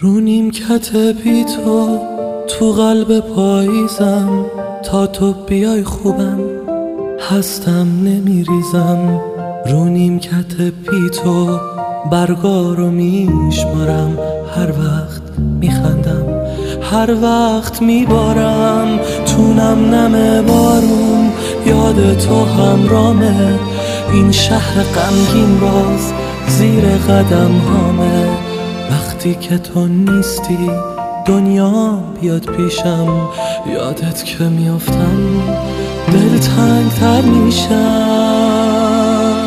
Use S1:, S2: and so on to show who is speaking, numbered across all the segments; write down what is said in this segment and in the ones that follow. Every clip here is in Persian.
S1: رو نیمکت بی تو قلب پاییزم، تا تو بیای خوبم هستم نمیریزم. رو نیمکت بی تو برگارو میشمارم، هر وقت میخندم هر وقت میبارم. تو نم نم بارون یاد تو همرامه، این شهر غمگین باز زیر قدم هامه. وقتی که تو نیستی دنیا بیاد پیشم، یادت که میافتم دل تنگ تر میشم.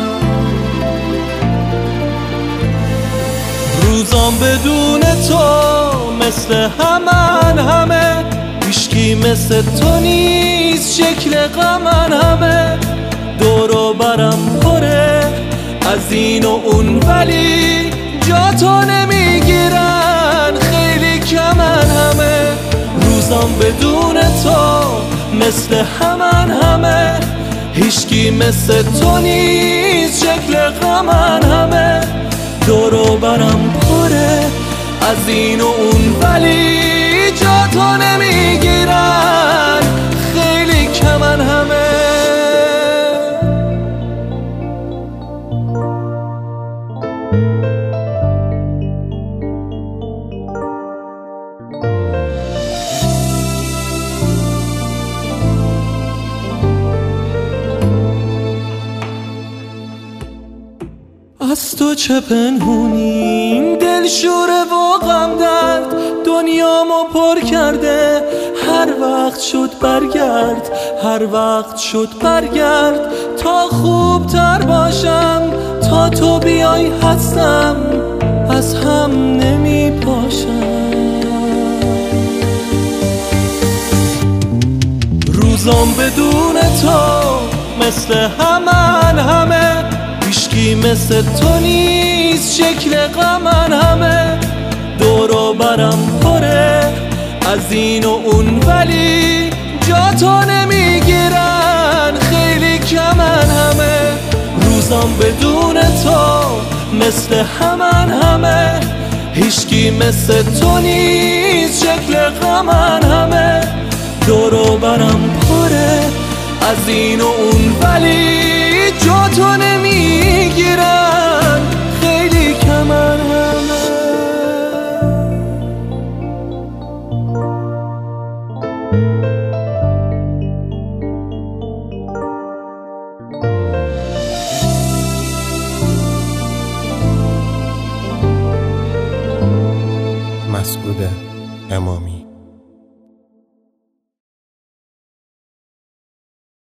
S1: روزام بدون تو مثل همه، هیچکی مثل تو نیست شکل غمن همه. دور و برم پره از این و اون، ولی جا تو نمیگیرن خیلی کمن همه. روزام بدون تو مثل همه، هیچکی مثل تو نیست شکل غمن همه. دور و برم پره از این و اون، ولی جا تو نمیگیرن خیلی کمن همه. از تو چه پنهونی دل شوره و غم درد، دنیامو پر کرده. هر وقت شد برگرد، هر وقت شد برگرد، تا خوب تر باشم. تا تو بیای هستم از هم نمی پاشم. روزام بدون تو مثل همه، هیچکی مثل تو نیست شکل غمن همه. دور و برم پره از این و اون، ولی جا تو نمیگیرن خیلی کمن همه. روزام بدون تو مثل همه، هیچکی مثل تو نیست شکل غمن همه. دور و برم پره از این و اون، ولی جا تو نمیگیرن خیلی کمن همه.
S2: مسعود امامی.